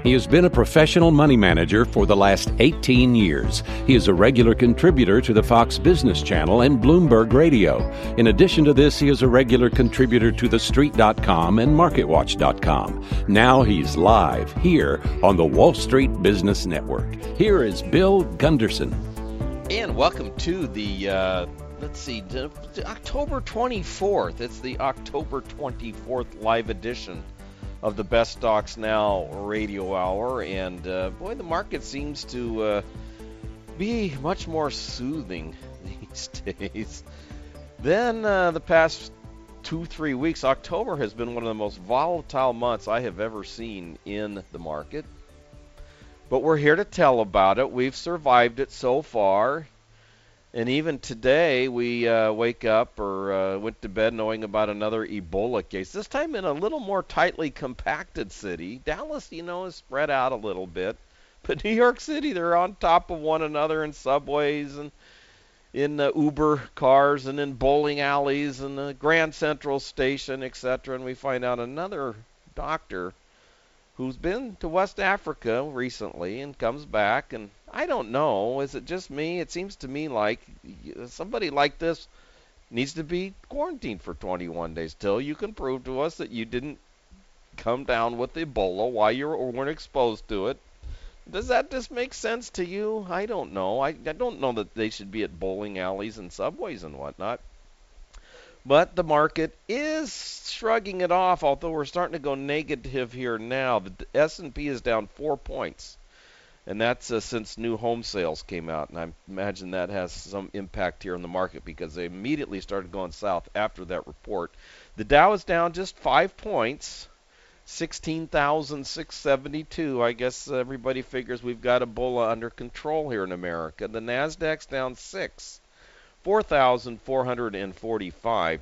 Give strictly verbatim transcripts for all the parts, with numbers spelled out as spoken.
He has been a professional money manager for the last eighteen years. He is a regular contributor to the Fox Business Channel and Bloomberg Radio. In addition to this, he is a regular contributor to the street dot com and market watch dot com. Now he's live here on the Wall Street Business Network. Here is Bill Gunderson. And welcome to the, uh, let's see, the, the October twenty-fourth. It's the October twenty-fourth live edition of the Best Stocks Now radio hour. And, uh, boy, the market seems to uh, be much more soothing these days than uh, the past two, three weeks. October has been one of the most volatile months I have ever seen in the market. But we're here to tell about it. We've survived it so far. And even today, we uh, wake up or uh, went to bed knowing about another Ebola case, this time in a little more tightly compacted city. Dallas, you know, is spread out a little bit. But New York City, they're on top of one another in subways and in uh, Uber cars and in bowling alleys and the Grand Central Station, et cetera. And we find out another doctor who's been to West Africa recently and comes back, and I don't know, is it just me? It seems to me like somebody like this needs to be quarantined for twenty-one days till you can prove to us that you didn't come down with Ebola while you weren't exposed to it. Does that just make sense to you? I don't know. I, I don't know that they should be at bowling alleys and subways and whatnot. But the market is shrugging it off, although we're starting to go negative here now. The S and P is down four points, and that's uh, since new home sales came out. And I imagine that has some impact here in the market because they immediately started going south after that report. The Dow is down just five points, sixteen thousand six hundred seventy-two. I guess everybody figures we've got Ebola under control here in America. The Nasdaq's down six. four thousand four hundred forty-five.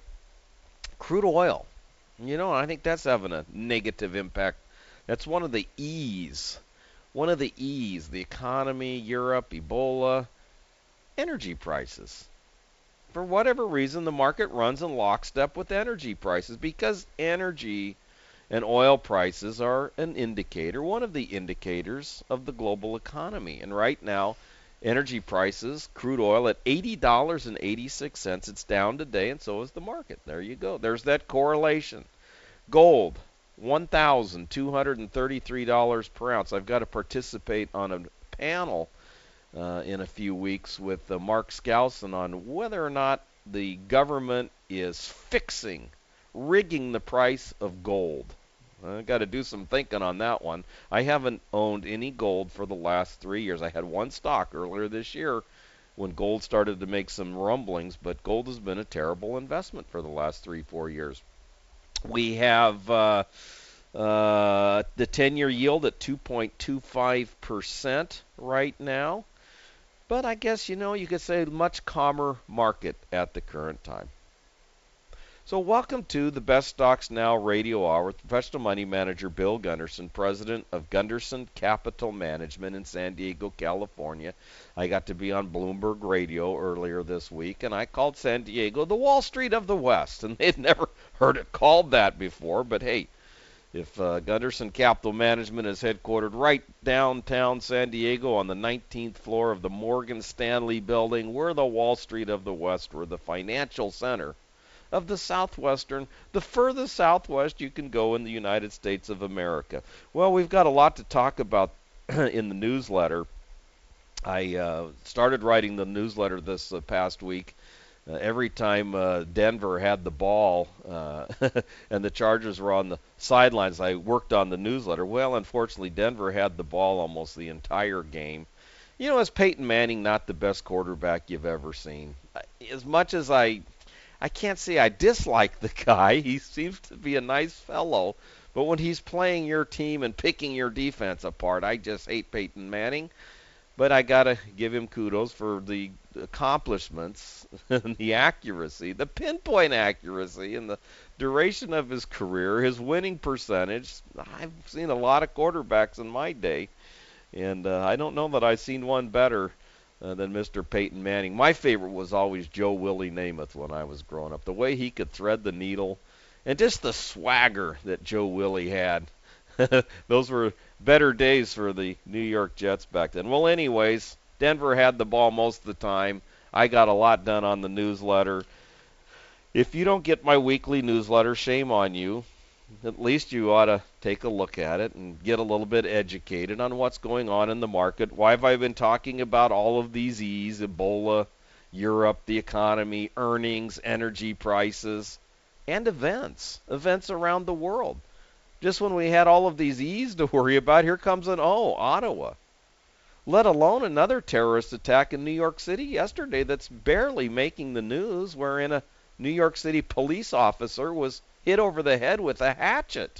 Crude oil. You know, I think that's having a negative impact. That's one of the E's. One of the E's. The economy, Europe, Ebola, energy prices. For whatever reason, the market runs in lockstep with energy prices because energy and oil prices are an indicator, one of the indicators of the global economy. And right now, energy prices, crude oil at eighty dollars and eighty-six cents. It's down today, and so is the market. There you go. There's that correlation. Gold, one thousand two hundred thirty-three dollars per ounce. I've got to participate on a panel uh, in a few weeks with uh, Mark Skousen on whether or not the government is fixing, rigging the price of gold. I've got to do some thinking on that one. I haven't owned any gold for the last three years. I had one stock earlier this year when gold started to make some rumblings, but gold has been a terrible investment for the last three, four years. We have uh, uh, the ten-year yield at two point two five percent right now. But I guess, you know, you could say much calmer market at the current time. So welcome to the Best Stocks Now radio hour with professional money manager Bill Gunderson, president of Gunderson Capital Management in San Diego, California. I got to be on Bloomberg Radio earlier this week, and I called San Diego the Wall Street of the West, and they'd never heard it called that before. But hey, if uh, Gunderson Capital Management is headquartered right downtown San Diego on the nineteenth floor of the Morgan Stanley building, we're the Wall Street of the West. We're the financial center of the southwestern, the furthest southwest you can go in the United States of America. Well, we've got a lot to talk about in the newsletter. I uh, started writing the newsletter this uh, past week. Uh, every time uh, Denver had the ball uh, and the Chargers were on the sidelines, I worked on the newsletter. Well, unfortunately, Denver had the ball almost the entire game. You know, is Peyton Manning not the best quarterback you've ever seen? As much as I I can't say I dislike the guy. He seems to be a nice fellow. But when he's playing your team and picking your defense apart, I just hate Peyton Manning. But I got to give him kudos for the accomplishments and the accuracy, the pinpoint accuracy and the duration of his career, his winning percentage. I've seen a lot of quarterbacks in my day, and uh, I don't know that I've seen one better Uh, than Mister Peyton Manning. My favorite was always Joe Willie Namath when I was growing up. The way he could thread the needle and just the swagger that Joe Willie had. Those were better days for the New York Jets back then. Well, anyways, Denver had the ball most of the time. I got a lot done on the newsletter. If you don't get my weekly newsletter, shame on you. At least you ought to take a look at it and get a little bit educated on what's going on in the market. Why have I been talking about all of these E's, Ebola, Europe, the economy, earnings, energy prices, and events, events around the world? Just when we had all of these E's to worry about, here comes an O, Ottawa. Let alone another terrorist attack in New York City yesterday that's barely making the news, wherein a New York City police officer was hit over the head with a hatchet.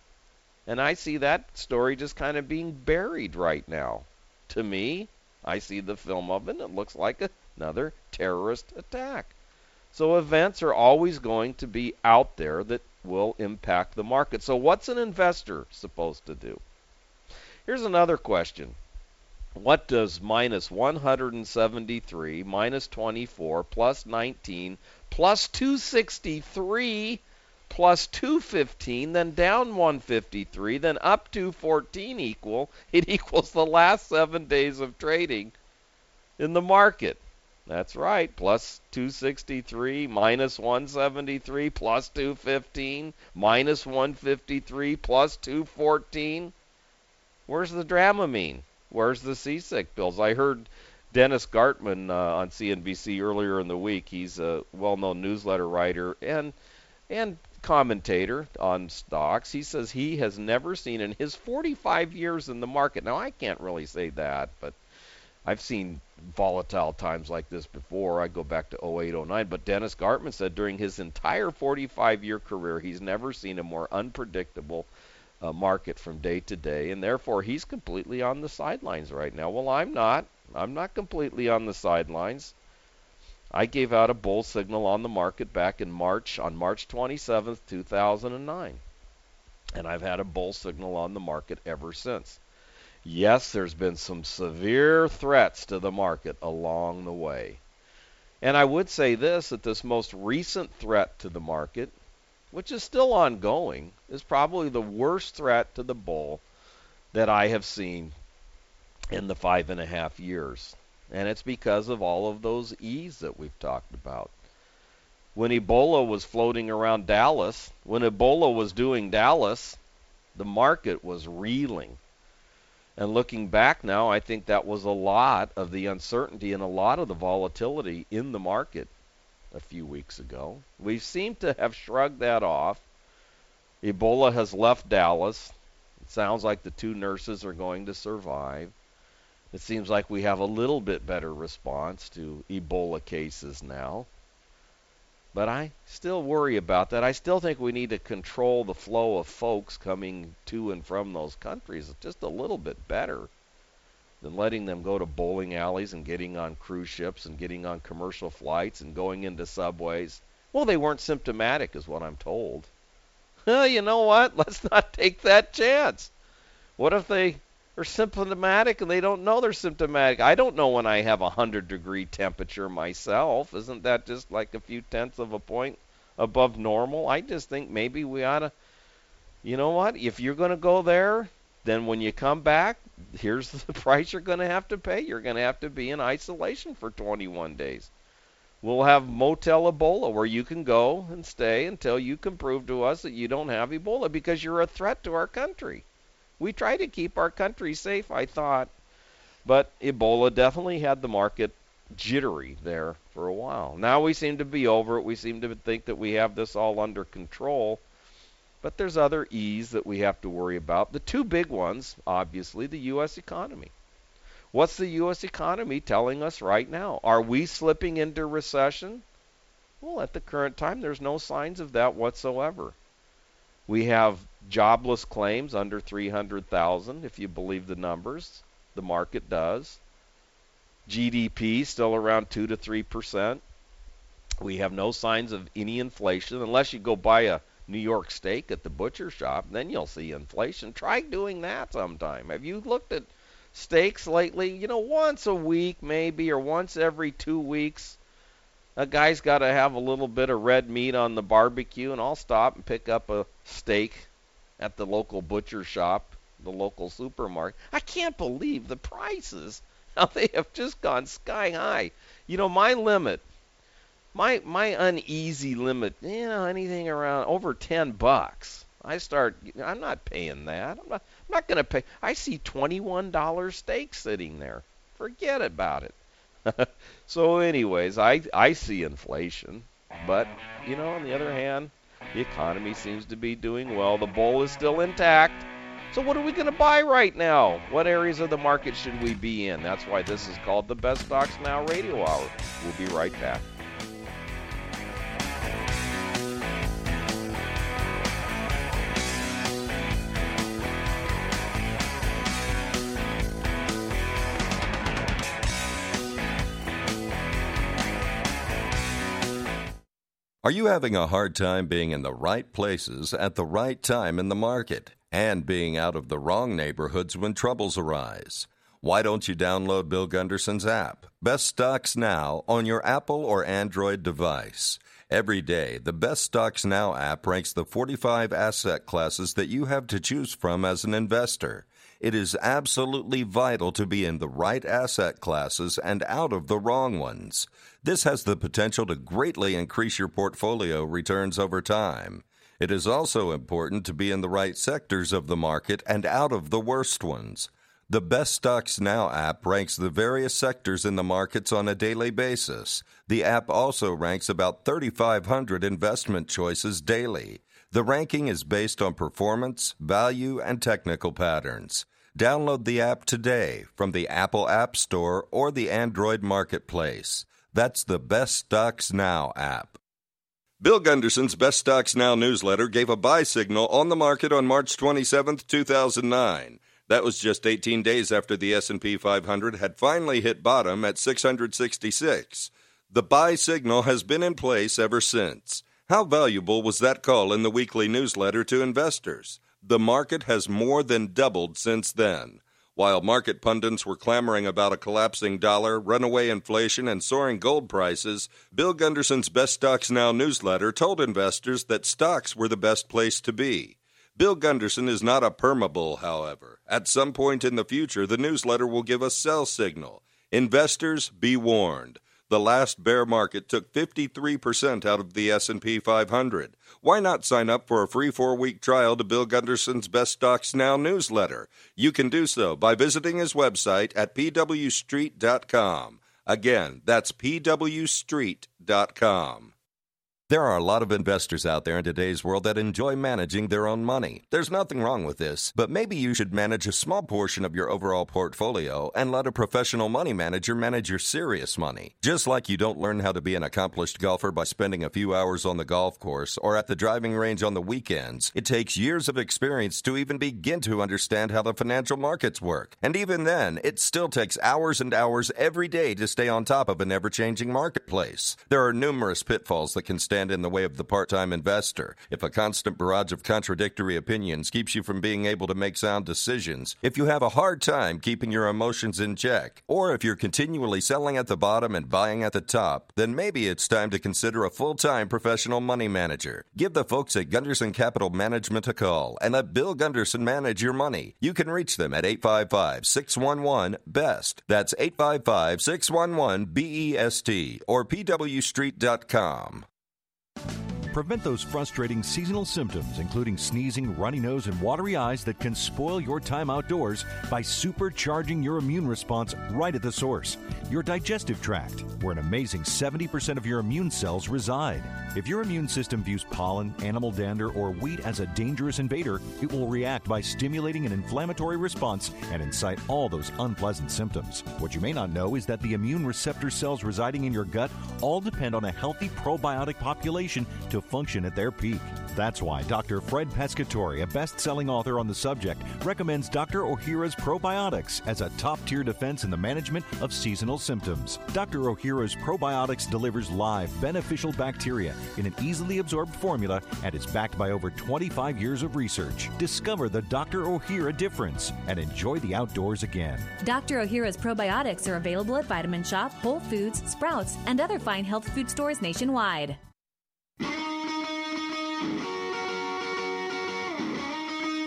And I see that story just kind of being buried right now. To me, I see the film of it, and it looks like another terrorist attack. So events are always going to be out there that will impact the market. So what's an investor supposed to do? Here's another question. What does minus one hundred seventy-three, minus twenty-four, plus nineteen, plus two sixty-three, plus two fifteen, then down one fifty-three, then up two fourteen equal? It equals the last seven days of trading in the market. That's right, plus two sixty-three, minus one seventy-three, plus two fifteen, minus one fifty-three, plus two fourteen. Where's the Dramamine? Where's the seasick pills? I heard Dennis Gartman uh, on C N B C earlier in the week. He's a well-known newsletter writer and and commentator on stocks. He says he has never seen in his forty-five years in the market. Now, I can't really say that, but I've seen volatile times like this before. I go back to oh eight, oh nine. But Dennis Gartman said during his entire forty-five-year career, he's never seen a more unpredictable Uh, market from day to day, and therefore he's completely on the sidelines right now. Well, I'm not. I'm not completely on the sidelines. I gave out a bull signal on the market back in March, on March twenty-seventh, two thousand nine. And I've had a bull signal on the market ever since. Yes, there's been some severe threats to the market along the way. And I would say this, that this most recent threat to the market, which is still ongoing, is probably the worst threat to the bull that I have seen in the five and a half years. And it's because of all of those E's that we've talked about. When Ebola was floating around Dallas, when Ebola was doing Dallas, the market was reeling. And looking back now, I think that was a lot of the uncertainty and a lot of the volatility in the market a few weeks ago. We seem to have shrugged that off. Ebola has left Dallas. It sounds like the two nurses are going to survive. It seems like we have a little bit better response to Ebola cases now. But I still worry about that. I still think we need to control the flow of folks coming to and from those countries just a little bit better than letting them go to bowling alleys and getting on cruise ships and getting on commercial flights and going into subways. Well, they weren't symptomatic is what I'm told. Well, you know what? Let's not take that chance. What if they are symptomatic and they don't know they're symptomatic? I don't know when I have a one hundred degree temperature myself. Isn't that just like a few tenths of a point above normal? I just think maybe we ought to, you know what? If you're going to go there, then when you come back, here's the price you're going to have to pay. You're going to have to be in isolation for twenty-one days. We'll have Motel Ebola where you can go and stay until you can prove to us that you don't have Ebola because you're a threat to our country. We try to keep our country safe, I thought, but Ebola definitely had the market jittery there for a while. Now we seem to be over it. We seem to think that we have this all under control. But there's other E's that we have to worry about. The two big ones, obviously, the U S economy. What's the U S economy telling us right now? Are we slipping into recession? Well, at the current time, there's no signs of that whatsoever. We have jobless claims under three hundred thousand, if you believe the numbers. The market does. G D P still around two to three percent. We have no signs of any inflation unless you go buy a New York steak at the butcher shop, then you'll see inflation. Try doing that sometime. Have you looked at steaks lately? You know, once a week maybe, or once every two weeks, a guy's got to have a little bit of red meat on the barbecue, and I'll stop and pick up a steak at the local butcher shop, the local supermarket. I can't believe the prices. Now they have just gone sky high. You know, my limit, my my uneasy limit, you know, anything around over ten bucks. I start, I'm not paying that. I'm not, I'm not going to pay. I see twenty-one dollar steak sitting there. Forget about it. So anyways, I, I see inflation. But, you know, on the other hand, the economy seems to be doing well. The bull is still intact. So what are we going to buy right now? What areas of the market should we be in? That's why this is called the Best Stocks Now Radio Hour. We'll be right back. Are you having a hard time being in the right places at the right time in the market and being out of the wrong neighborhoods when troubles arise? Why don't you download Bill Gunderson's app, Best Stocks Now, on your Apple or Android device? Every day, the Best Stocks Now app ranks the forty-five asset classes that you have to choose from as an investor. It is absolutely vital to be in the right asset classes and out of the wrong ones. This has the potential to greatly increase your portfolio returns over time. It is also important to be in the right sectors of the market and out of the worst ones. The Best Stocks Now app ranks the various sectors in the markets on a daily basis. The app also ranks about thirty-five hundred investment choices daily. The ranking is based on performance, value, and technical patterns. Download the app today from the Apple App Store or the Android Marketplace. That's the Best Stocks Now app. Bill Gunderson's Best Stocks Now newsletter gave a buy signal on the market on March twenty-seventh, two thousand nine. That was just eighteen days after the S and P five hundred had finally hit bottom at six hundred sixty-six. The buy signal has been in place ever since. How valuable was that call in the weekly newsletter to investors? The market has more than doubled since then. While market pundits were clamoring about a collapsing dollar, runaway inflation, and soaring gold prices, Bill Gunderson's Best Stocks Now newsletter told investors that stocks were the best place to be. Bill Gunderson is not a permabull, however. At some point in the future, the newsletter will give a sell signal. Investors, be warned. The last bear market took fifty-three percent out of the S and P five hundred. Why not sign up for a free four-week trial to Bill Gunderson's Best Stocks Now newsletter? You can do so by visiting his website at p w street dot com. Again, that's p w street dot com. There are a lot of investors out there in today's world that enjoy managing their own money. There's nothing wrong with this, but maybe you should manage a small portion of your overall portfolio and let a professional money manager manage your serious money. Just like you don't learn how to be an accomplished golfer by spending a few hours on the golf course or at the driving range on the weekends, it takes years of experience to even begin to understand how the financial markets work. And even then, it still takes hours and hours every day to stay on top of an ever-changing marketplace. There are numerous pitfalls that can stand in the way of the part-time investor. If a constant barrage of contradictory opinions keeps you from being able to make sound decisions, if you have a hard time keeping your emotions in check, or if you're continually selling at the bottom and buying at the top, then maybe it's time to consider a full-time professional money manager. Give the folks at Gunderson Capital Management a call and let Bill Gunderson manage your money. You can reach them at eight five five, six one one, B E S T. That's eight five five, six one one, B E S T or p w street dot com. Prevent those frustrating seasonal symptoms, including sneezing, runny nose, and watery eyes that can spoil your time outdoors by supercharging your immune response right at the source, your digestive tract, where an amazing seventy percent of your immune cells reside. If your immune system views pollen, animal dander, or wheat as a dangerous invader, it will react by stimulating an inflammatory response and incite all those unpleasant symptoms. What you may not know is that the immune receptor cells residing in your gut all depend on a healthy probiotic population to function at their peak. That's why Doctor Fred Pescatore, a best-selling author on the subject, recommends Doctor Ohhira's Probiotics as a top-tier defense in the management of seasonal symptoms. Doctor Ohhira's Probiotics delivers live, beneficial bacteria in an easily absorbed formula and is backed by over twenty-five years of research. Discover the Doctor Ohhira difference and enjoy the outdoors again. Doctor Ohhira's Probiotics are available at Vitamin Shop, Whole Foods, Sprouts, and other fine health food stores nationwide.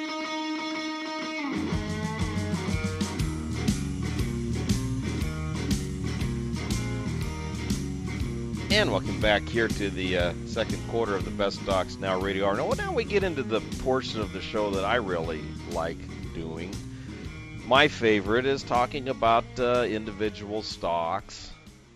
And welcome back here to the uh, second quarter of the Best Stocks Now Radio Hour. Now, now we get into the portion of the show that I really like doing. My favorite is talking about uh, individual stocks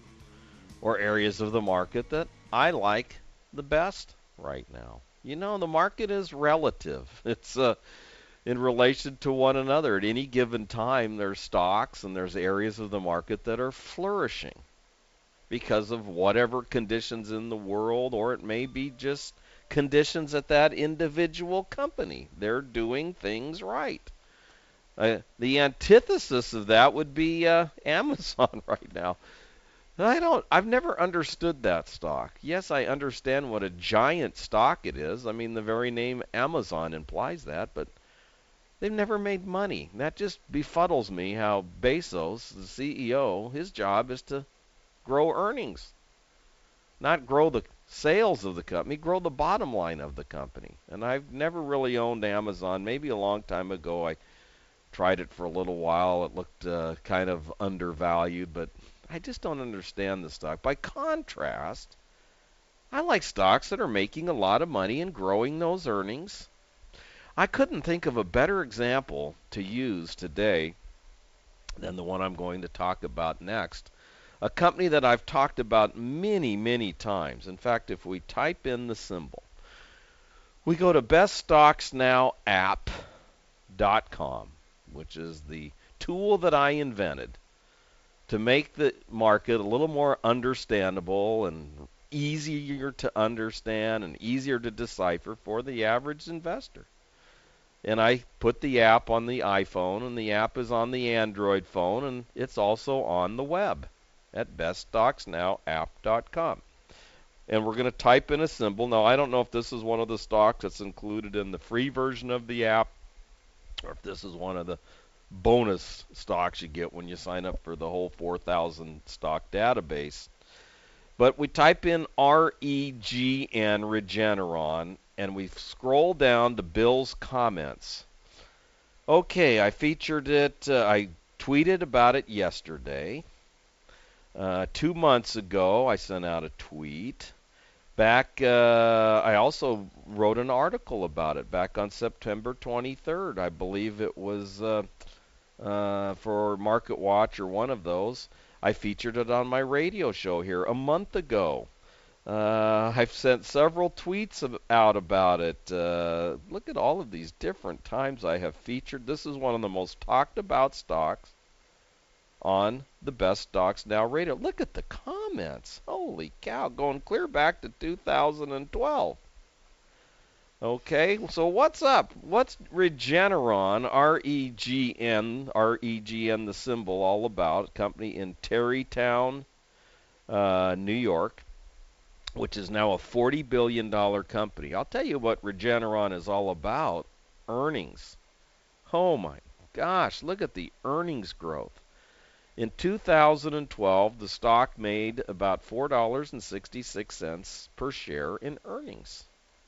or areas of the market that I like the best right now. You know, the market is relative. It's uh, in relation to one another. At any given time, there's stocks and there's areas of the market that are flourishing because of whatever conditions in the world, or it may be just conditions at that individual company. They're doing things right. Uh, the antithesis of that would be uh, Amazon right now. I don't, I've never understood that stock. Yes, I understand what a giant stock it is. I mean, the very name Amazon implies that, but they've never made money. That just befuddles me how Bezos, the C E O, his job is to grow earnings, not grow the sales of the company, grow the bottom line of the company. And I've never really owned Amazon. Maybe a long time ago I tried it for a little while. It looked uh, kind of undervalued, but I just don't understand the stock. By contrast, I like stocks that are making a lot of money and growing those earnings. I couldn't think of a better example to use today than the one I'm going to talk about next. A company that I've talked about many, many times. In fact, if we type in the symbol, we go to best stocks now app dot com, which is the tool that I invented to make the market a little more understandable and easier to understand and easier to decipher for the average investor. And I put the app on the iPhone, and the app is on the Android phone, and it's also on the web at best stocks now app dot com. And we're going to type in a symbol. Now, I don't know if this is one of the stocks that's included in the free version of the app, or if this is one of the bonus stocks you get when you sign up for the whole four thousand stock database. But we type in R E G N, Regeneron, and we scroll down to Bill's comments. Okay, I featured it. Uh, I tweeted about it yesterday. Uh, two months ago, I sent out a tweet. Back, uh, I also wrote an article about it back on September twenty-third. I believe it was uh, uh, for Market Watch or one of those. I featured it on my radio show here a month ago. Uh, I've sent several tweets of, out about it. Uh, look at all of these different times I have featured. This is one of the most talked about stocks on the Best Stocks Now radio. Look at the comments. Holy cow, going clear back to two thousand twelve. Okay, so what's up? What's Regeneron, R E G N, R E G N the symbol, all about? Company in Tarrytown, uh, New York, which is now a forty billion dollars company. I'll tell you what Regeneron is all about. Earnings. Oh my gosh, look at the earnings growth. In two thousand twelve, the stock made about four dollars and sixty-six cents per share in earnings.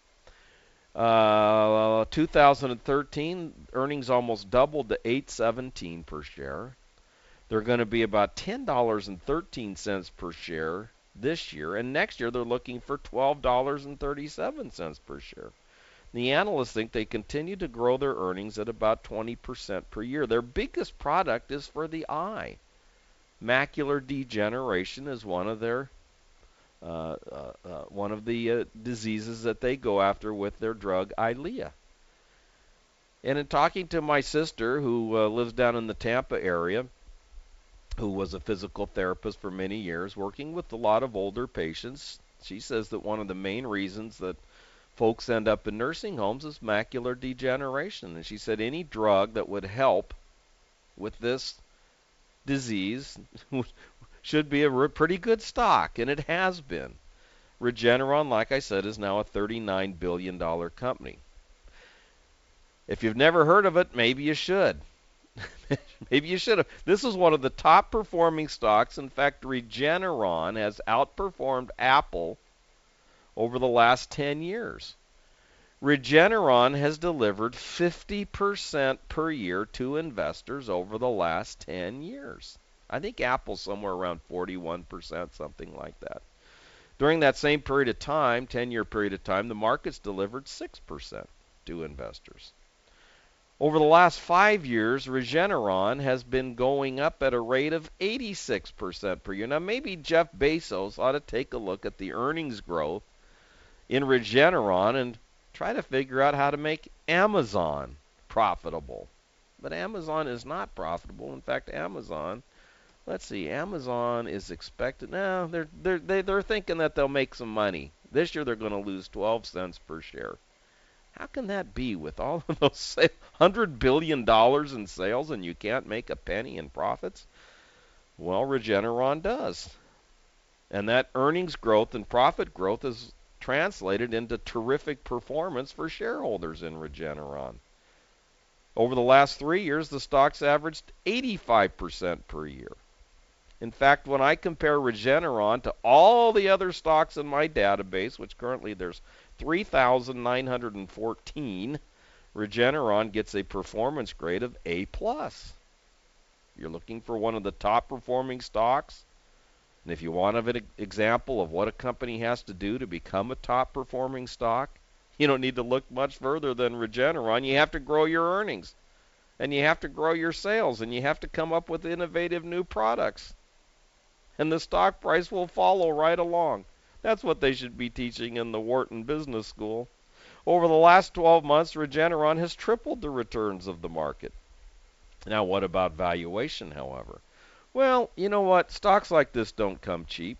Uh, two thousand thirteen, earnings almost doubled to eight dollars and seventeen cents per share. They're going to be about ten dollars and thirteen cents per share this year, and next year they're looking for twelve dollars and thirty-seven cents per share. The analysts think they continue to grow their earnings at about twenty percent per year. Their biggest product is for the eye. Macular degeneration is one of their uh, uh, uh, one of the uh, diseases that they go after with their drug Eylea. And in talking to my sister, who uh, lives down in the Tampa area, who was a physical therapist for many years, working with a lot of older patients, she says that one of the main reasons that folks end up in nursing homes is macular degeneration. And she said any drug that would help with this disease should be a pretty good stock, and it has been. Regeneron, like I said, is now a thirty-nine billion dollars company. If you've never heard of it, maybe you should. Maybe you should have. This is one of the top performing stocks. In fact, Regeneron has outperformed Apple over the last ten years. Regeneron has delivered fifty percent per year to investors over the last ten years. I think Apple's somewhere around forty-one percent, something like that. During that same period of time, ten-year period of time, the market's delivered six percent to investors. Over the last five years, Regeneron has been going up at a rate of eighty-six percent per year. Now, maybe Jeff Bezos ought to take a look at the earnings growth in Regeneron and try to figure out how to make Amazon profitable. But Amazon is not profitable. In fact, Amazon, let's see, Amazon is expected, no, they're, they're, they, they're thinking that they'll make some money. This year they're going to lose twelve cents per share. How can that be with all of those one hundred billion dollars in sales and you can't make a penny in profits? Well, Regeneron does. And that earnings growth and profit growth is translated into terrific performance for shareholders in Regeneron. Over the last three years, the stock's averaged eighty-five percent per year. In fact, when I compare Regeneron to all the other stocks in my database, which currently there's three thousand nine hundred fourteen, Regeneron gets a performance grade of A plus. You're looking for one of the top performing stocks, and if you want an example of what a company has to do to become a top performing stock, you don't need to look much further than Regeneron. You have to grow your earnings, and you have to grow your sales, and you have to come up with innovative new products. And the stock price will follow right along. That's what they should be teaching in the Wharton Business School. Over the last twelve months, Regeneron has tripled the returns of the market. Now, what about valuation, however? Well, you know what? Stocks like this don't come cheap.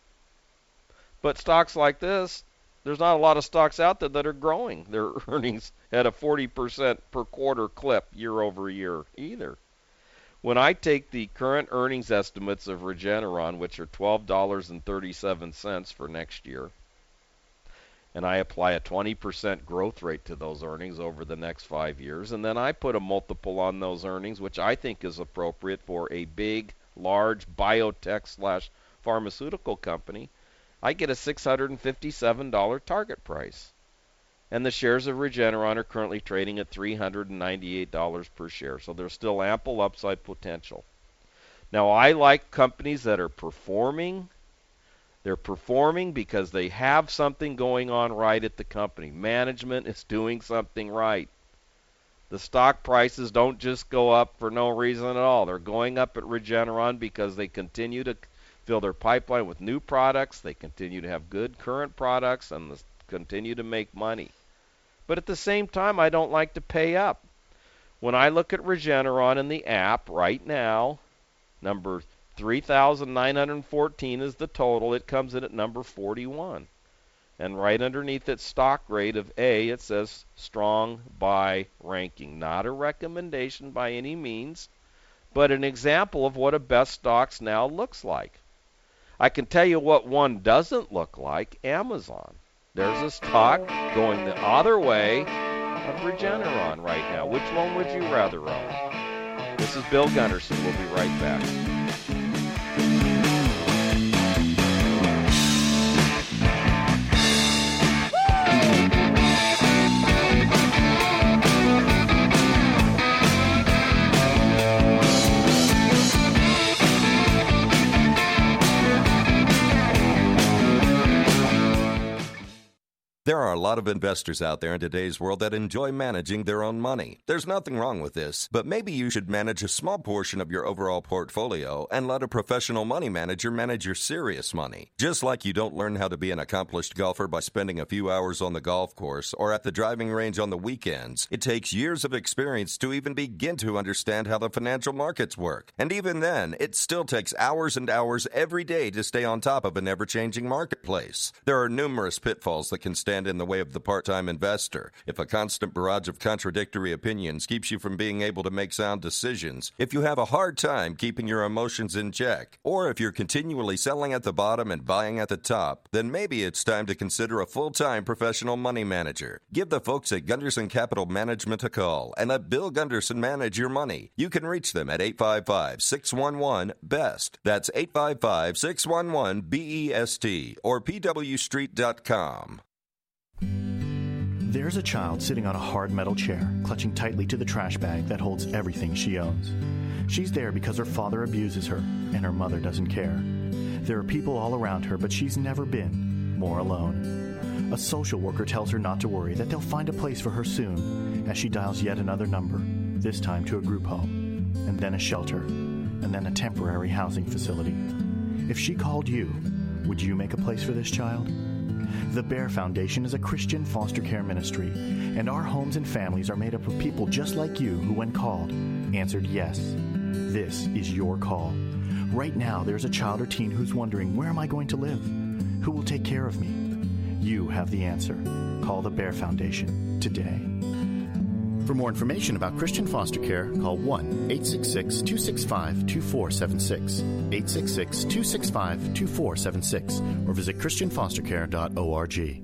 But stocks like this, there's not a lot of stocks out there that are growing their earnings at a forty percent per quarter clip year over year either. When I take the current earnings estimates of Regeneron, which are twelve dollars and thirty-seven cents for next year, and I apply a twenty percent growth rate to those earnings over the next five years, and then I put a multiple on those earnings, which I think is appropriate for a big, large biotech slash pharmaceutical company, I get a six hundred fifty-seven dollars target price. And the shares of Regeneron are currently trading at three hundred ninety-eight dollars per share. So there's still ample upside potential. Now, I like companies that are performing. They're performing because they have something going on right at the company. Management is doing something right. The stock prices don't just go up for no reason at all. They're going up at Regeneron because they continue to fill their pipeline with new products. They continue to have good current products and continue to make money. But at the same time, I don't like to pay up. When I look at Regeneron in the app right now, number three thousand nine hundred fourteen is the total. It comes in at number forty-one. And right underneath its stock grade of A, it says strong buy ranking. Not a recommendation by any means, but an example of what a best stocks now looks like. I can tell you what one doesn't look like, Amazon. There's a stock going the other way of Regeneron right now. Which one would you rather own? This is Bill Gunderson. We'll be right back. There are a lot of investors out there in today's world that enjoy managing their own money. There's nothing wrong with this, but maybe you should manage a small portion of your overall portfolio and let a professional money manager manage your serious money. Just like you don't learn how to be an accomplished golfer by spending a few hours on the golf course or at the driving range on the weekends, it takes years of experience to even begin to understand how the financial markets work. And even then, it still takes hours and hours every day to stay on top of an ever-changing marketplace. There are numerous pitfalls that can stand in the way of the part-time investor. If a constant barrage of contradictory opinions keeps you from being able to make sound decisions, if you have a hard time keeping your emotions in check, or if you're continually selling at the bottom and buying at the top, then maybe it's time to consider a full-time professional money manager. Give the folks at Gunderson Capital Management a call and let Bill Gunderson manage your money. You can reach them at eight five five, six one one, B E S T. That's eight five five, six one one, B E S T or P W street dot com. There's a child sitting on a hard metal chair, clutching tightly to the trash bag that holds everything she owns. She's there because her father abuses her, and her mother doesn't care. There are people all around her, but she's never been more alone. A social worker tells her not to worry, that they'll find a place for her soon, as she dials yet another number, this time to a group home, and then a shelter, and then a temporary housing facility. If she called you, would you make a place for this child? The Bear Foundation is a Christian foster care ministry, and our homes and families are made up of people just like you who, when called, answered yes. This is your call. Right now, there's a child or teen who's wondering, where am I going to live? Who will take care of me? You have the answer. Call the Bear Foundation today. For more information about Christian foster care, call one eight six six, two six five, two four seven six, eight six six, two six five, two four seven six, or visit christian foster care dot org.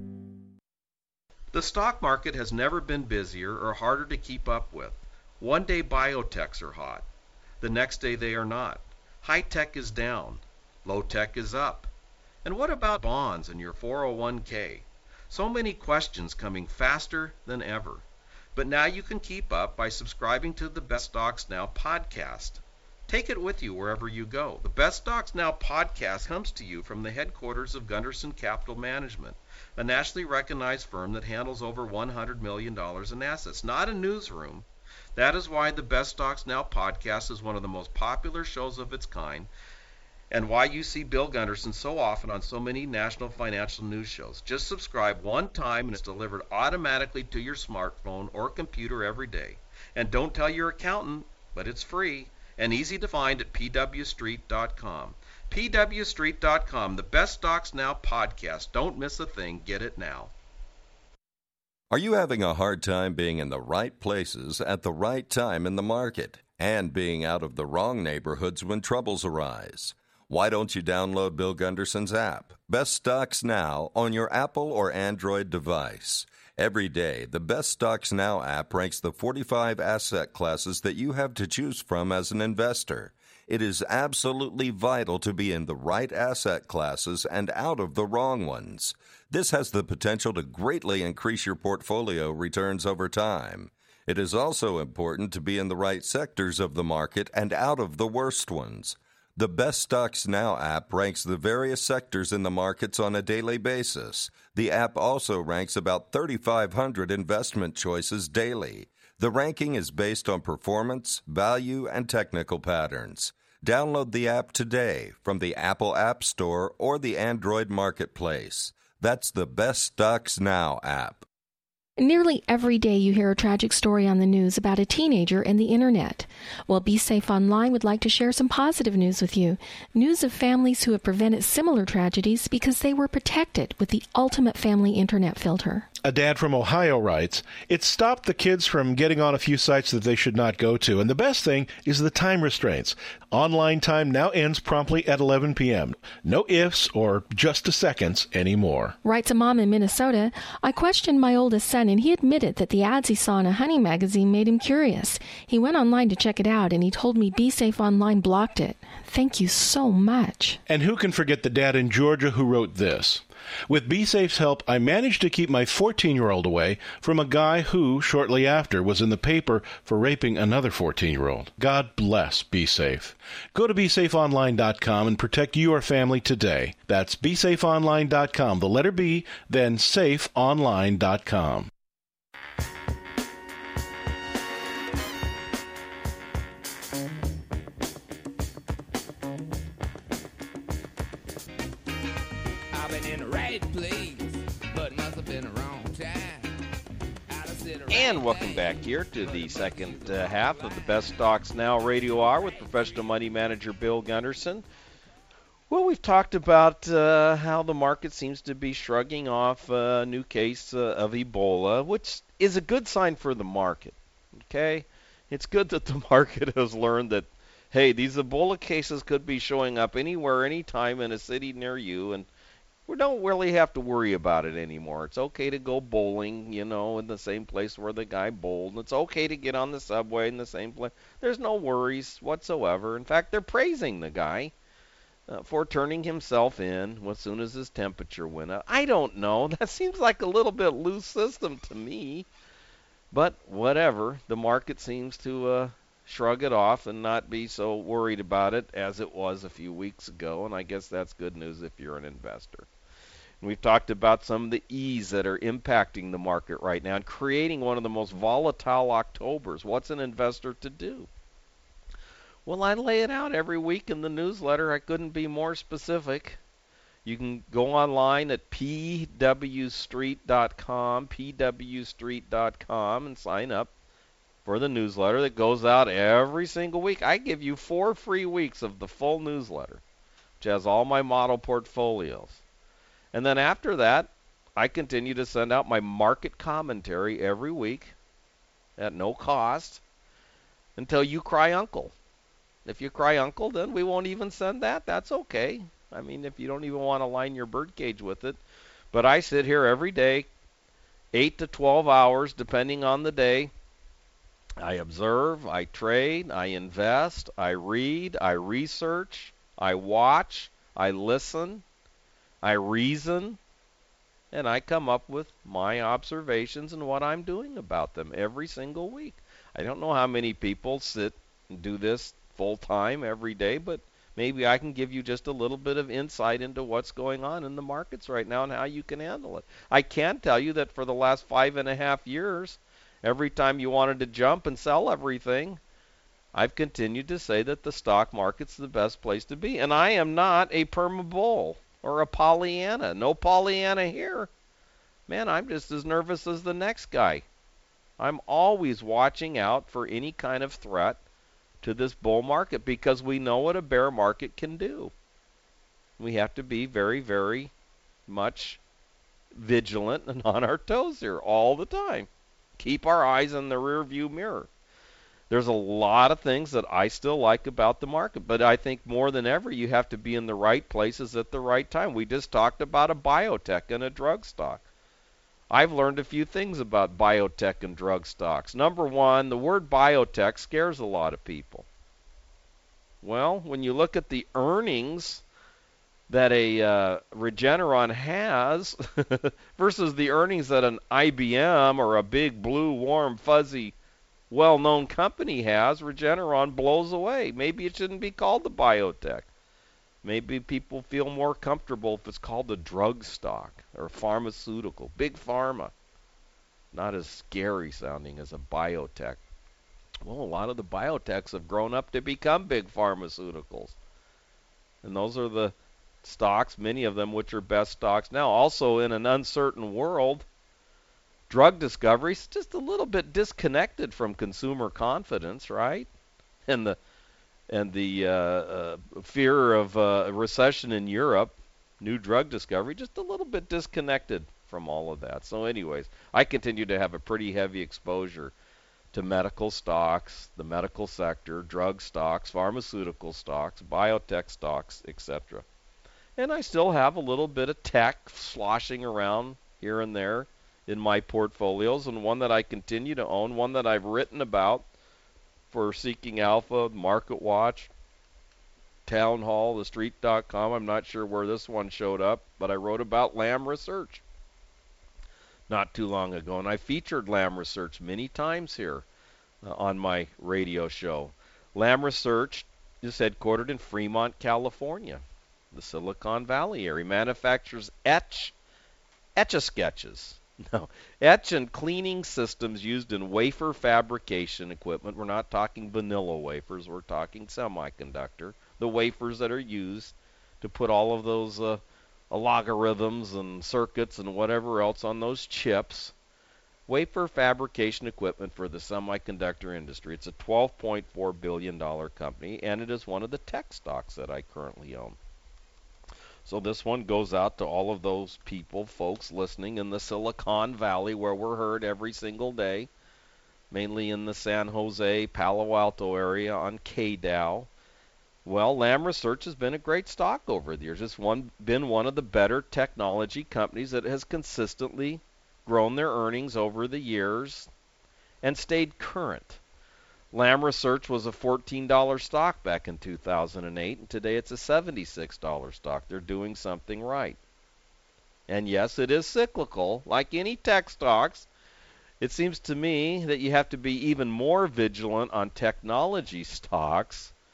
The stock market has never been busier or harder to keep up with. One day biotechs are hot. The next day they are not. High tech is down. Low tech is up. And what about bonds and your four oh one k? So many questions coming faster than ever. But now you can keep up by subscribing to the Best Stocks Now podcast. Take it with you wherever you go. The Best Stocks Now podcast comes to you from the headquarters of Gunderson Capital Management, a nationally recognized firm that handles over one hundred million dollars in assets, not a newsroom. That is why the Best Stocks Now podcast is one of the most popular shows of its kind, and why you see Bill Gunderson so often on so many national financial news shows. Just subscribe one time and it's delivered automatically to your smartphone or computer every day. And don't tell your accountant, but it's free and easy to find at p w street dot com. p w street dot com, the Best Stocks Now podcast. Don't miss a thing. Get it now. Are you having a hard time being in the right places at the right time in the market and being out of the wrong neighborhoods when troubles arise? Why don't you download Bill Gunderson's app, Best Stocks Now, on your Apple or Android device? Every day, the Best Stocks Now app ranks the forty-five asset classes that you have to choose from as an investor. It is absolutely vital to be in the right asset classes and out of the wrong ones. This has the potential to greatly increase your portfolio returns over time. It is also important to be in the right sectors of the market and out of the worst ones. The Best Stocks Now app ranks the various sectors in the markets on a daily basis. The app also ranks about thirty-five hundred investment choices daily. The ranking is based on performance, value, and technical patterns. Download the app today from the Apple App Store or the Android Marketplace. That's the Best Stocks Now app. Nearly every day you hear a tragic story on the news about a teenager and the internet. Well, Be Safe Online would like to share some positive news with you. News of families who have prevented similar tragedies because they were protected with the ultimate family internet filter. A dad from Ohio writes, "It stopped the kids from getting on a few sites that they should not go to. And the best thing is the time restraints. Online time now ends promptly at eleven p.m. No ifs or just a seconds anymore." Writes a mom in Minnesota, "I questioned my oldest son and he admitted that the ads he saw in a hunting magazine made him curious. He went online to check it out and he told me Be Safe Online blocked it. Thank you so much." And who can forget the dad in Georgia who wrote this? "With BeSafe's help, I managed to keep my fourteen-year-old away from a guy who, shortly after, was in the paper for raping another fourteen-year-old. God bless BeSafe." Go to be safe online dot com and protect your family today. That's be safe online dot com, the letter B, then safe online dot com. And welcome back here to the second uh, half of the Best Stocks Now Radio Hour with professional money manager Bill Gunderson. Well, we've talked about uh, how the market seems to be shrugging off a new case uh, of Ebola, which is a good sign for the market. Okay? It's good that the market has learned that, hey, these Ebola cases could be showing up anywhere, anytime in a city near you, and we don't really have to worry about it anymore. It's okay to go bowling, you know, in the same place where the guy bowled. It's okay to get on the subway in the same place. There's no worries whatsoever. In fact, they're praising the guy uh, for turning himself in as soon as his temperature went up. I don't know. That seems like a little bit loose system to me. But whatever. The market seems to uh, shrug it off and not be so worried about it as it was a few weeks ago. And I guess that's good news if you're an investor. We've talked about some of the E's that are impacting the market right now and creating one of the most volatile Octobers. What's an investor to do? Well, I lay it out every week in the newsletter. I couldn't be more specific. You can go online at p w street dot com, p w street dot com, and sign up for the newsletter that goes out every single week. I give you four free weeks of the full newsletter, which has all my model portfolios. And then after that, I continue to send out my market commentary every week at no cost until you cry uncle. If you cry uncle, then we won't even send that. That's okay. I mean, if you don't even want to line your birdcage with it. But I sit here every day, eight to twelve hours, depending on the day. I observe, I trade, I invest, I read, I research, I watch, I listen, I reason, and I come up with my observations and what I'm doing about them every single week. I don't know how many people sit and do this full time every day, but maybe I can give you just a little bit of insight into what's going on in the markets right now and how you can handle it. I can tell you that for the last five and a half years, every time you wanted to jump and sell everything, I've continued to say that the stock market's the best place to be. And I am not a perma bull or a Pollyanna. No Pollyanna here. Man, I'm just as nervous as the next guy. I'm always watching out for any kind of threat to this bull market because we know what a bear market can do. We have to be very, very much vigilant and on our toes here all the time. Keep our eyes in the rear view mirror. There's a lot of things that I still like about the market, but I think more than ever you have to be in the right places at the right time. We just talked about a biotech and a drug stock. I've learned a few things about biotech and drug stocks. Number one, the word biotech scares a lot of people. Well, when you look at the earnings that a uh, Regeneron has versus the earnings that an I B M or a big blue, warm, fuzzy, well-known company has, Regeneron blows away. Maybe it shouldn't be called the biotech. Maybe people feel more comfortable if it's called a drug stock or a pharmaceutical. Big pharma. Not as scary sounding as a biotech. Well, a lot of the biotechs have grown up to become big pharmaceuticals. And those are the stocks, many of them which are best stocks now. Also, in an uncertain world, drug discovery is just a little bit disconnected from consumer confidence, right? And the and the uh, uh, fear of uh, a recession in Europe, new drug discovery, just a little bit disconnected from all of that. So anyways, I continue to have a pretty heavy exposure to medical stocks, the medical sector, drug stocks, pharmaceutical stocks, biotech stocks, et cetera. And I still have a little bit of tech sloshing around here and there in my portfolios, and one that I continue to own, one that I've written about for Seeking Alpha, Market Watch, Town Hall, the street dot com. I'm not sure where this one showed up, but I wrote about Lam Research not too long ago, and I featured Lam Research many times here uh, on my radio show. Lam Research is headquartered in Fremont, California, the Silicon Valley area. Manufactures etch, etch-a-sketches. No, etch and cleaning systems used in wafer fabrication equipment. We're not talking vanilla wafers. We're talking semiconductor. The wafers that are used to put all of those uh, logarithms and circuits and whatever else on those chips. Wafer fabrication equipment for the semiconductor industry. It's a twelve point four billion dollars company, and it is one of the tech stocks that I currently own. So this one goes out to all of those people, folks listening in the Silicon Valley where we're heard every single day, mainly in the San Jose, Palo Alto area on K Dow. Well, Lam Research has been a great stock over the years. It's one, been one of the better technology companies that has consistently grown their earnings over the years and stayed current. Lam Research was a fourteen dollar stock back in two thousand eight, and today it's a seventy-six dollar stock. They're doing something right. And yes, it is cyclical. Like any tech stocks, it seems to me that you have to be even more vigilant on technology stocks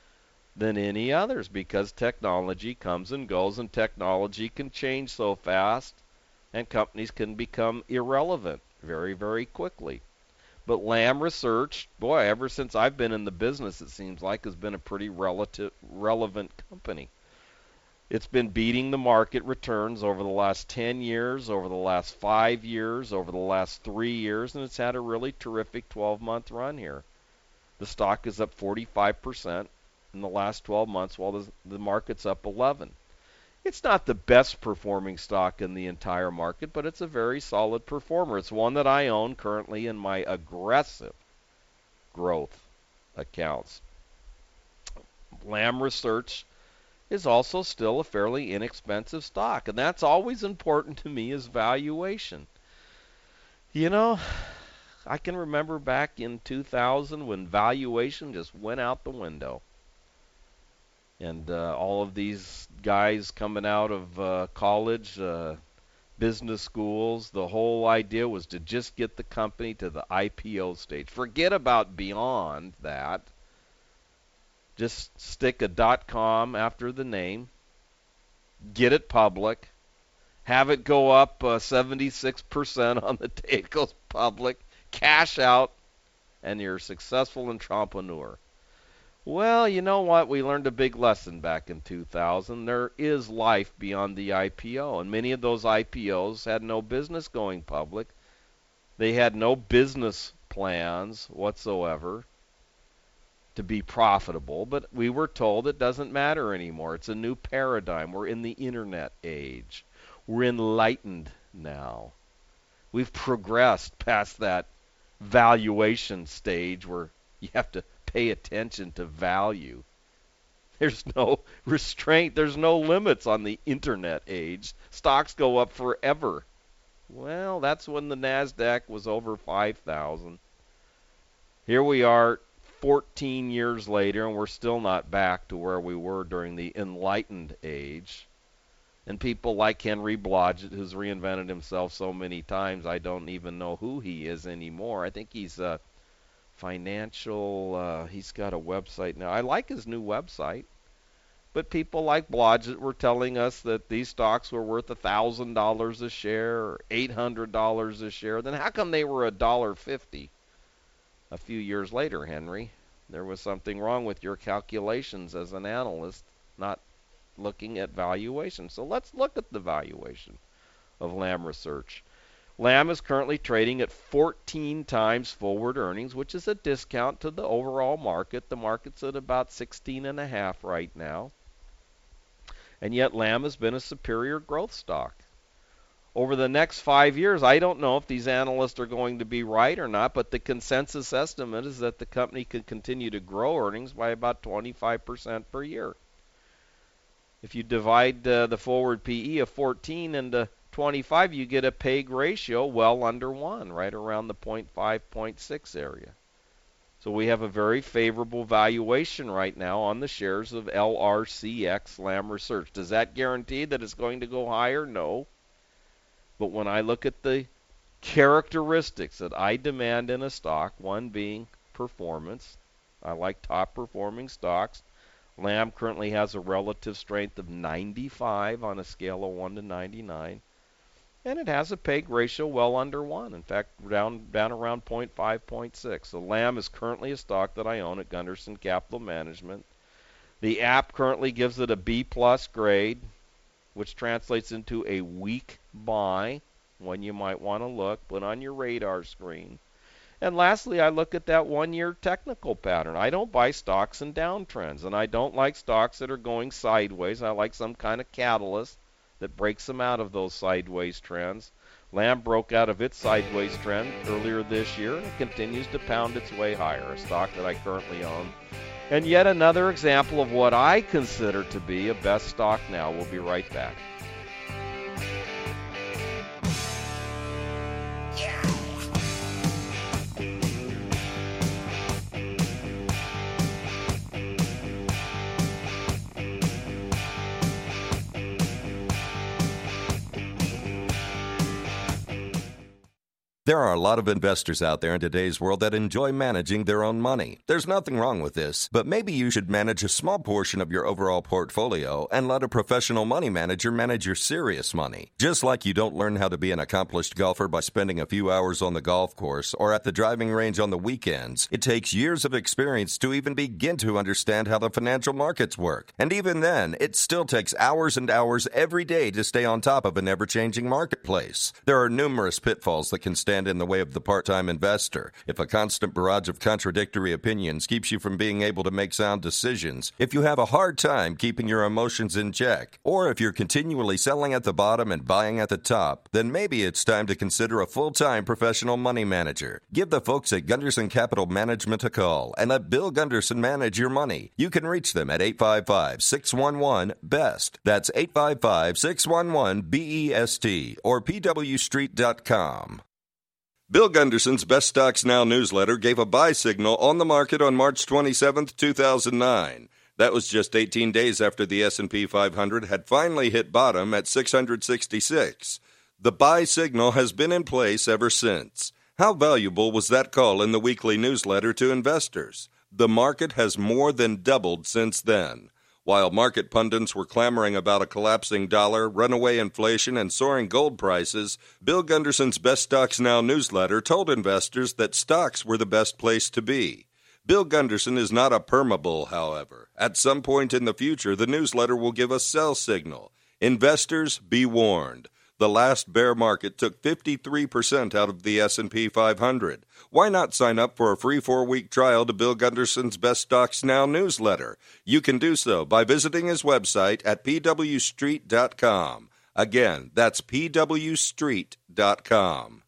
than any others because technology comes and goes, and technology can change so fast, and companies can become irrelevant very, very quickly. But Lam Research, boy, ever since I've been in the business, it seems like, has been a pretty relative, relevant company. It's been beating the market returns over the last ten years, over the last five years, over the last three years, and it's had a really terrific twelve-month run here. The stock is up forty-five percent in the last twelve months, while the, the market's up eleven. It's not the best performing stock in the entire market, but it's a very solid performer. It's one that I own currently in my aggressive growth accounts. Lam Research is also still a fairly inexpensive stock, and that's always important to me is valuation. You know, I can remember back in two thousand when valuation just went out the window. And uh, all of these guys coming out of uh, college, uh, business schools, the whole idea was to just get the company to the I P O stage. Forget about beyond that. Just stick a .com after the name, get it public, have it go up uh, seventy-six percent on the day it goes public, cash out, and you're a successful entrepreneur. Well, you know what? We learned a big lesson back in two thousand. There is life beyond the I P O, and many of those I P Os had no business going public. They had no business plans whatsoever to be profitable, but we were told it doesn't matter anymore. It's a new paradigm. We're in the internet age. We're enlightened now. We've progressed past that valuation stage where you have to pay attention to value. There's no restraint. There's no limits on the internet age. Stocks go up forever. Well, that's when the NASDAQ was over five thousand. Here we are fourteen years later, and we're still not back to where we were during the enlightened age. And people like Henry Blodgett, who's reinvented himself so many times, I don't even know who he is anymore. I think he's a financial, uh, he's got a website now. I like his new website. But people like Blodgett were telling us that these stocks were worth one thousand dollars a share or eight hundred dollars a share. Then how come they were one dollar fifty? A few years later, Henry, there was something wrong with your calculations as an analyst, not looking at valuation. So let's look at the valuation of Lam Research. Lam is currently trading at fourteen times forward earnings, which is a discount to the overall market. The market's at about sixteen and a half right now. And yet Lam has been a superior growth stock. Over the next five years, I don't know if these analysts are going to be right or not, but the consensus estimate is that the company could continue to grow earnings by about twenty-five percent per year. If you divide uh, the forward P E of fourteen into twenty-five, you get a P E G ratio well under one, right around the point five, point six area. So we have a very favorable valuation right now on the shares of L R C X Lam Research. Does that guarantee that it's going to go higher? No. But when I look at the characteristics that I demand in a stock, one being performance, I like top performing stocks. Lam currently has a relative strength of ninety-five on a scale of one to ninety-nine. And it has a P E G ratio well under one. In fact, down, down around point five, point six. So Lam is currently a stock that I own at Gunderson Capital Management. The app currently gives it a B plus grade, which translates into a weak buy, one you might want to look, put on your radar screen. And lastly, I look at that one-year technical pattern. I don't buy stocks in downtrends, and I don't like stocks that are going sideways. I like some kind of catalyst that breaks them out of those sideways trends. Lam broke out of its sideways trend earlier this year, and it continues to pound its way higher, a stock that I currently own. And yet another example of what I consider to be a best stock now. We'll be right back. There are a lot of investors out there in today's world that enjoy managing their own money. There's nothing wrong with this, but maybe you should manage a small portion of your overall portfolio and let a professional money manager manage your serious money. Just like you don't learn how to be an accomplished golfer by spending a few hours on the golf course or at the driving range on the weekends, it takes years of experience to even begin to understand how the financial markets work. And even then, it still takes hours and hours every day to stay on top of an ever-changing marketplace. There are numerous pitfalls that can stand in the way of the part-time investor. If a constant barrage of contradictory opinions keeps you from being able to make sound decisions, if you have a hard time keeping your emotions in check, or if you're continually selling at the bottom and buying at the top, then maybe it's time to consider a full-time professional money manager. Give the folks at Gunderson Capital Management a call and let Bill Gunderson manage your money. You can reach them at eight five five, six one one, B E S T. That's eight five five, six one one, B E S T or P W street dot com. Bill Gunderson's Best Stocks Now newsletter gave a buy signal on the market on March twenty-seventh, two thousand nine. That was just eighteen days after the S and P five hundred had finally hit bottom at six hundred sixty-six. The buy signal has been in place ever since. How valuable was that call in the weekly newsletter to investors? The market has more than doubled since then. While market pundits were clamoring about a collapsing dollar, runaway inflation, and soaring gold prices, Bill Gunderson's Best Stocks Now newsletter told investors that stocks were the best place to be. Bill Gunderson is not a permabull, however. At some point in the future, the newsletter will give a sell signal. Investors, be warned. The last bear market took fifty-three percent out of the S and P five hundred. Why not sign up for a free four-week trial to Bill Gunderson's Best Stocks Now newsletter? You can do so by visiting his website at P W street dot com. Again, that's P W street dot com.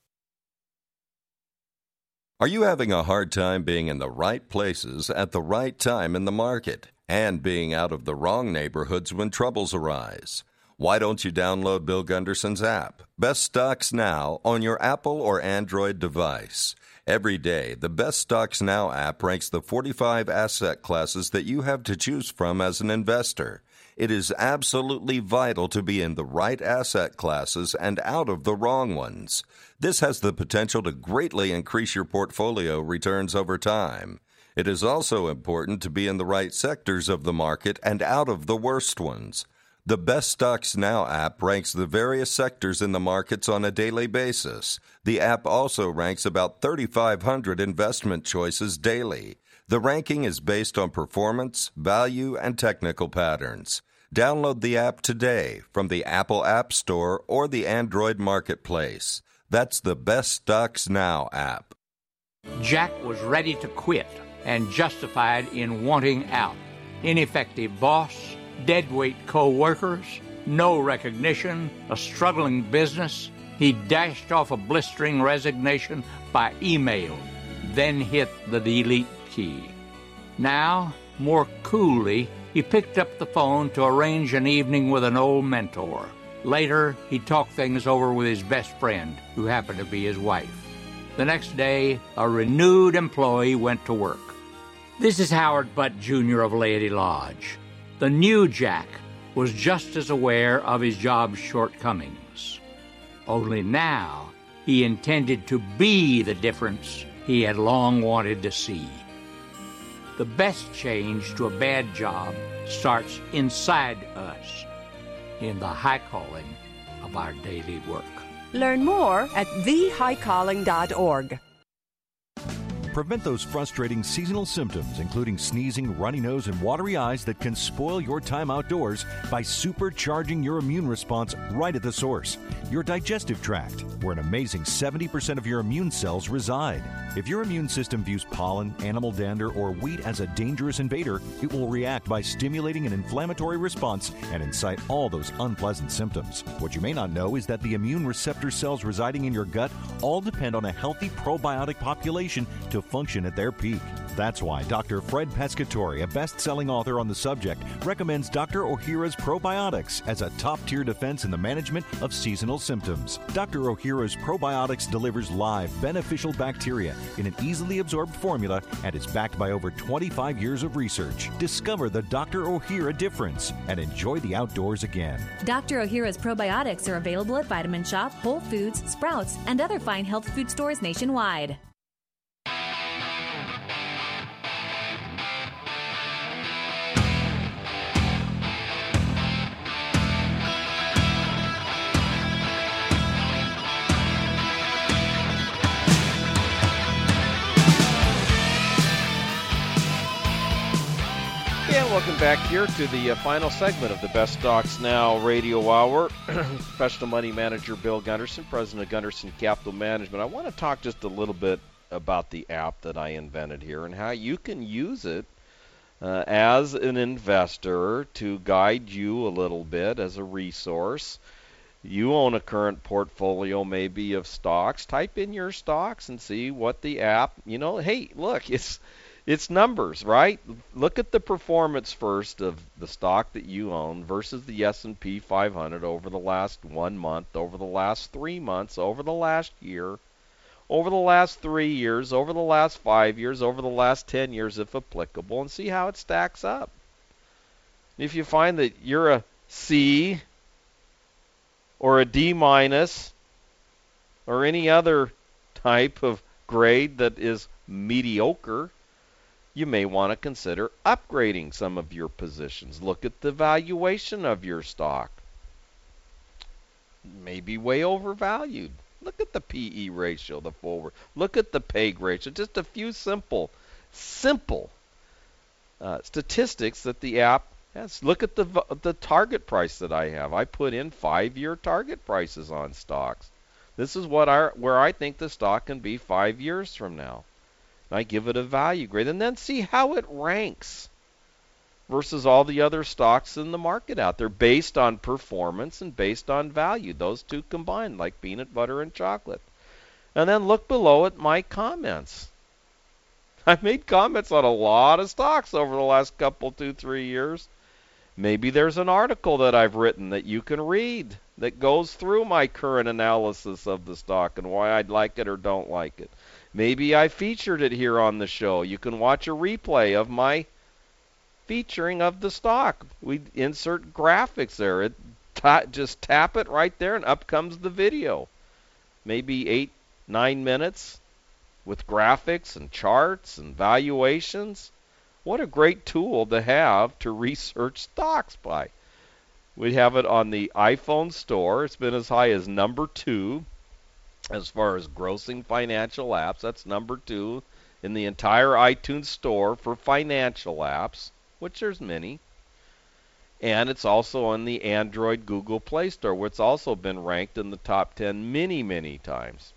Are you having a hard time being in the right places at the right time in the market and being out of the wrong neighborhoods when troubles arise? Why don't you download Bill Gunderson's app, Best Stocks Now, on your Apple or Android device? Every day, the Best Stocks Now app ranks the forty-five asset classes that you have to choose from as an investor. It is absolutely vital to be in the right asset classes and out of the wrong ones. This has the potential to greatly increase your portfolio returns over time. It is also important to be in the right sectors of the market and out of the worst ones. The Best Stocks Now app ranks the various sectors in the markets on a daily basis. The app also ranks about thirty-five hundred investment choices daily. The ranking is based on performance, value, and technical patterns. Download the app today from the Apple App Store or the Android Marketplace. That's the Best Stocks Now app. Jack was ready to quit and justified in wanting out. Ineffective boss, deadweight co-workers, no recognition, a struggling business. He dashed off a blistering resignation by email, then hit the delete key. Now, more coolly, he picked up the phone to arrange an evening with an old mentor. Later, he talked things over with his best friend, who happened to be his wife. The next day, a renewed employee went to work. This is Howard Butt, Junior of Laity Lodge. The new Jack was just as aware of his job's shortcomings. Only now he intended to be the difference he had long wanted to see. The best change to a bad job starts inside us, in the high calling of our daily work. Learn more at the high calling dot org. Prevent those frustrating seasonal symptoms, including sneezing, runny nose, and watery eyes that can spoil your time outdoors by supercharging your immune response right at the source, your digestive tract, where an amazing seventy percent of your immune cells reside. If your immune system views pollen, animal dander, or wheat as a dangerous invader, it will react by stimulating an inflammatory response and incite all those unpleasant symptoms. What you may not know is that the immune receptor cells residing in your gut all depend on a healthy probiotic population to function at their peak. That's why Doctor Fred Pescatore, a best-selling author on the subject, recommends Doctor Ohhira's Probiotics as a top-tier defense in the management of seasonal symptoms. Doctor Ohhira's Probiotics delivers live, beneficial bacteria in an easily absorbed formula and is backed by over twenty-five years of research. Discover the Doctor Ohhira difference and enjoy the outdoors again. Doctor Ohhira's Probiotics are available at Vitamin Shop, Whole Foods, Sprouts, and other fine health food stores nationwide. Welcome back here to the uh, final segment of the Best Stocks Now Radio Hour. Professional Money Manager Bill Gunderson, President of Gunderson Capital Management. I want to talk just a little bit about the app that I invented here and how you can use it uh, as an investor to guide you a little bit as a resource. You own a current portfolio maybe of stocks. Type in your stocks and see what the app, you know, hey, look, it's It's numbers, right? Look at the performance first of the stock that you own versus the S and P five hundred over the last one month, over the last three months, over the last year, over the last three years, over the last five years, over the last ten years if applicable, and see how it stacks up. If you find that you're a C or a D minus or any other type of grade that is mediocre, you may want to consider upgrading some of your positions. Look at the valuation of your stock. Maybe way overvalued. Look at the P E ratio, the forward. Look at the P E G ratio. Just a few simple, simple uh, statistics that the app has. Look at the the target price that I have. I put in five-year target prices on stocks. This is what our where I think the stock can be five years from now. I give it a value grade, and then see how it ranks versus all the other stocks in the market out there based on performance and based on value, those two combined, like peanut butter and chocolate. And then look below at my comments. I've made comments on a lot of stocks over the last couple, two, three years. Maybe there's an article that I've written that you can read that goes through my current analysis of the stock and why I'd like it or don't like it. Maybe I featured it here on the show. You can watch a replay of my featuring of the stock. We insert graphics there. It ta- just tap it right there and up comes the video. Maybe eight, nine minutes with graphics and charts and valuations. What a great tool to have to research stocks by. We have it on the iPhone store. It's been as high as number two as far as grossing financial apps. That's number two in the entire iTunes store for financial apps, which there's many. And it's also on the Android Google Play Store, where it's also been ranked in the top ten many, many times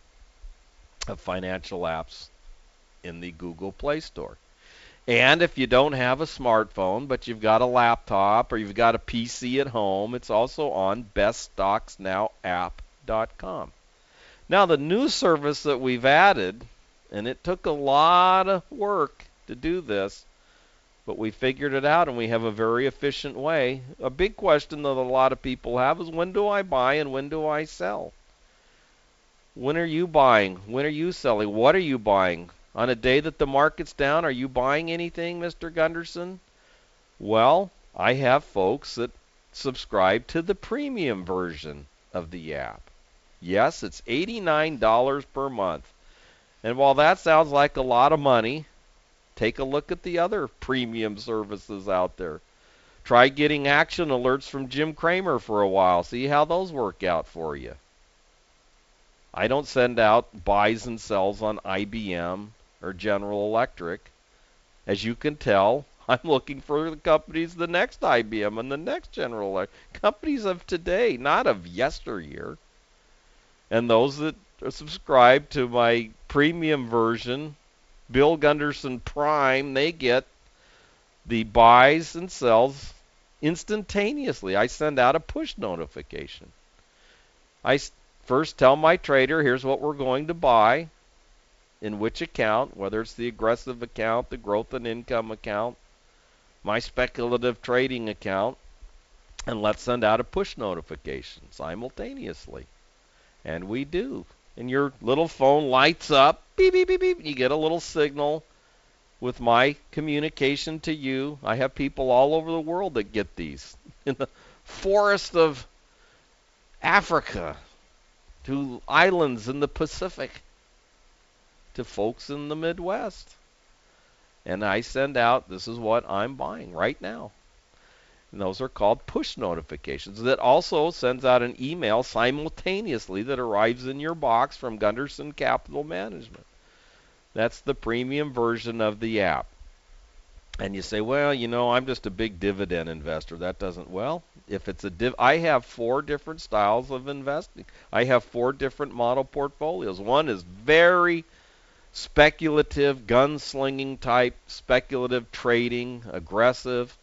of financial apps in the Google Play Store. And if you don't have a smartphone, but you've got a laptop or you've got a P C at home, it's also on best stocks now app dot com. Now, the new service that we've added, and it took a lot of work to do this, but we figured it out and we have a very efficient way. A big question that a lot of people have is, when do I buy and when do I sell? When are you buying? When are you selling? What are you buying? On a day that the market's down, are you buying anything, Mister Gunderson? Well, I have folks that subscribe to the premium version of the app. Yes, it's eighty-nine dollars per month. And while that sounds like a lot of money, take a look at the other premium services out there. Try getting action alerts from Jim Cramer for a while. See how those work out for you. I don't send out buys and sells on I B M or General Electric. As you can tell, I'm looking for the companies, the next I B M and the next General Electric. Companies of today, not of yesteryear. And those that are subscribed to my premium version, Bill Gunderson Prime, they get the buys and sells instantaneously. I send out a push notification. I first tell my trader, here's what we're going to buy. in which account, whether it's the aggressive account, the growth and income account, my speculative trading account, and let's send out a push notification simultaneously. And we do. And your little phone lights up, beep, beep, beep, beep. You get a little signal with my communication to you. I have people all over the world that get these. In the forest of Africa, to islands in the Pacific, to folks in the Midwest. And I send out, this is what I'm buying right now. And those are called push notifications. That also sends out an email simultaneously that arrives in your box from Gunderson Capital Management. That's the premium version of the app. And you say, well, you know, I'm just a big dividend investor. That doesn't, well, if it's a div, I have four different styles of investing. I have four different model portfolios. One is very speculative, gunslinging type, speculative trading, aggressive.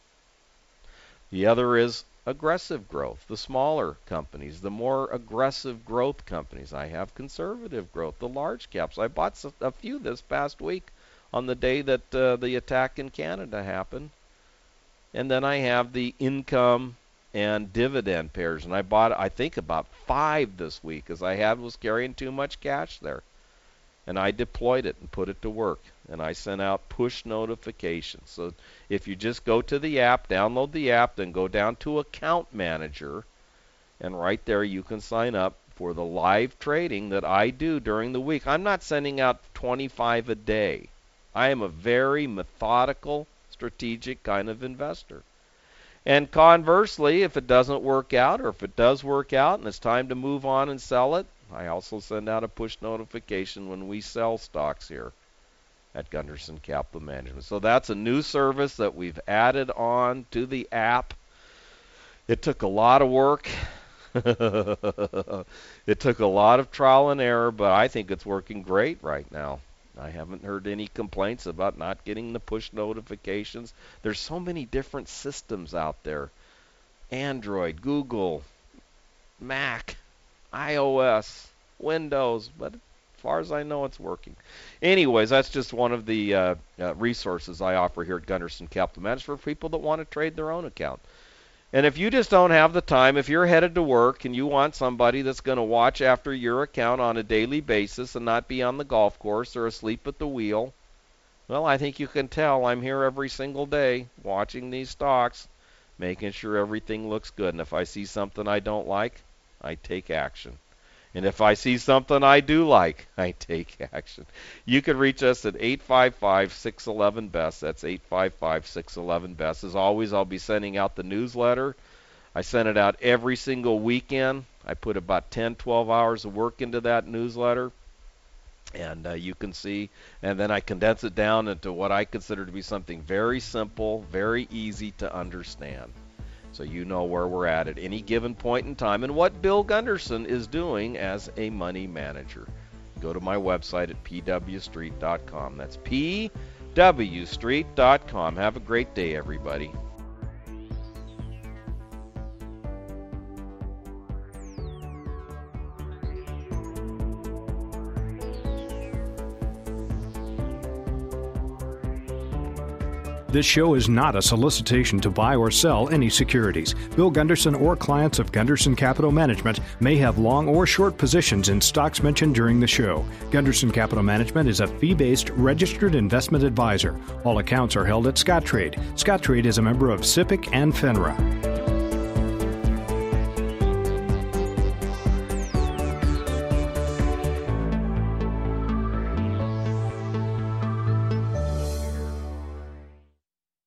The other is aggressive growth, the smaller companies, the more aggressive growth companies. I have conservative growth, the large caps. I bought a few this past week on the day that uh, the attack in Canada happened. And then I have the income and dividend pairs. And I bought, I think, about five this week because I had was carrying too much cash there. And I deployed it and put it to work. And I sent out push notifications. So if you just go to the app, download the app, then go down to Account Manager, and right there you can sign up for the live trading that I do during the week. I'm not sending out twenty-five a day. I am a very methodical, strategic kind of investor. And conversely, if it doesn't work out, or if it does work out and it's time to move on and sell it, I also send out a push notification when we sell stocks here at Gunderson Capital Management. So that's a new service that we've added on to the app. It took a lot of work. It took a lot of trial and error, but I think it's working great right now. I haven't heard any complaints about not getting the push notifications. There's so many different systems out there. Android, Google, Mac, iOS, Windows, but as far as I know, it's working. Anyways, that's just one of the uh, uh, resources I offer here at Gunderson Capital Management for people that want to trade their own account. And if you just don't have the time, if you're headed to work and you want somebody that's going to watch after your account on a daily basis and not be on the golf course or asleep at the wheel, well, I think you can tell I'm here every single day watching these stocks, making sure everything looks good. And if I see something I don't like, I take action. And if I see something I do like, I take action. You can reach us at eight five five, six one one, B E S T. That's eight five five, six one one, B E S T. As always, I'll be sending out the newsletter. I send it out every single weekend. I put about ten, twelve hours of work into that newsletter. And uh, you can see, and then I condense it down into what I consider to be something very simple, very easy to understand. So you know where we're at at any given point in time and what Bill Gunderson is doing as a money manager. Go to my website at p w street dot com. That's p w street dot com. Have a great day, everybody. This show is not a solicitation to buy or sell any securities. Bill Gunderson or clients of Gunderson Capital Management may have long or short positions in stocks mentioned during the show. Gunderson Capital Management is a fee-based registered investment advisor. All accounts are held at Scottrade. Scottrade is a member of SIPC and FINRA.